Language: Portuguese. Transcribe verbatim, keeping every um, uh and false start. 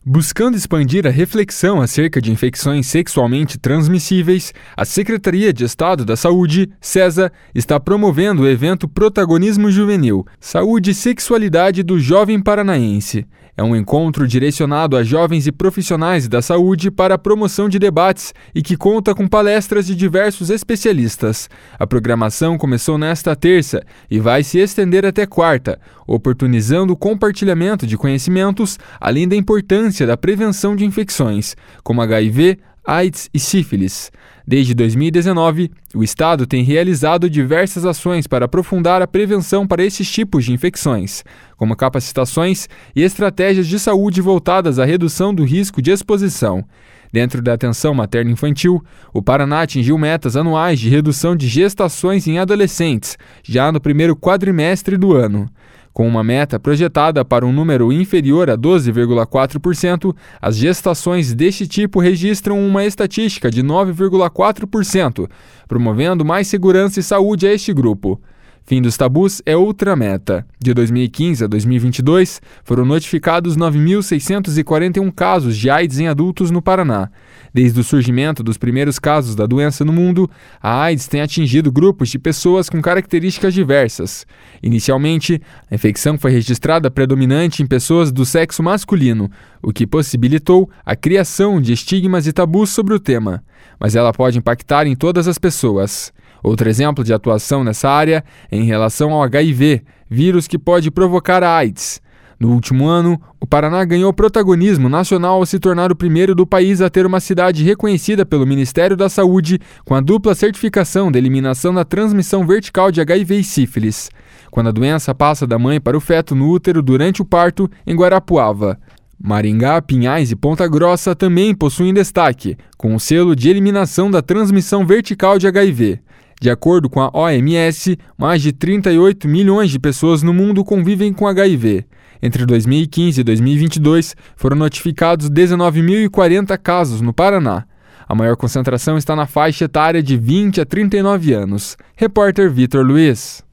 Buscando expandir a reflexão acerca de infecções sexualmente transmissíveis, a Secretaria de Estado da Saúde, SESA, está promovendo o evento Protagonismo Juvenil, Saúde e Sexualidade do Jovem Paranaense. É um encontro direcionado a jovens e profissionais da saúde para a promoção de debates e que conta com palestras de diversos especialistas. A programação começou nesta terça e vai se estender até quarta, oportunizando o compartilhamento de conhecimentos, além da importância da prevenção de infecções, como H I V, AIDS e sífilis. Desde dois mil e dezenove, o Estado tem realizado diversas ações para aprofundar a prevenção para esses tipos de infecções, como capacitações e estratégias de saúde voltadas à redução do risco de exposição. Dentro da atenção materno-infantil, o Paraná atingiu metas anuais de redução de gestações em adolescentes, já no primeiro quadrimestre do ano. Com uma meta projetada para um número inferior a doze vírgula quatro por cento, as gestações deste tipo registram uma estatística de nove vírgula quatro por cento, promovendo mais segurança e saúde a este grupo. Fim dos tabus é outra meta. De dois mil e quinze a dois mil e vinte e dois, foram notificados nove mil seiscentos e quarenta e um casos de AIDS em adultos no Paraná. Desde o surgimento dos primeiros casos da doença no mundo, a AIDS tem atingido grupos de pessoas com características diversas. Inicialmente, a infecção foi registrada predominante em pessoas do sexo masculino, o que possibilitou a criação de estigmas e tabus sobre o tema. Mas ela pode impactar em todas as pessoas. Outro exemplo de atuação nessa área é em relação ao H I V, vírus que pode provocar a AIDS. No último ano, o Paraná ganhou protagonismo nacional ao se tornar o primeiro do país a ter uma cidade reconhecida pelo Ministério da Saúde com a dupla certificação da eliminação da transmissão vertical de H I V e sífilis, quando a doença passa da mãe para o feto no útero durante o parto, em Guarapuava. Maringá, Pinhais e Ponta Grossa também possuem destaque, com o selo de eliminação da transmissão vertical de H I V. De acordo com a O M S, mais de trinta e oito milhões de pessoas no mundo convivem com H I V. Entre dois mil e quinze e dois mil e vinte e dois, foram notificados dezenove mil e quarenta casos no Paraná. A maior concentração está na faixa etária de vinte a trinta e nove anos. Repórter Vitor Luiz.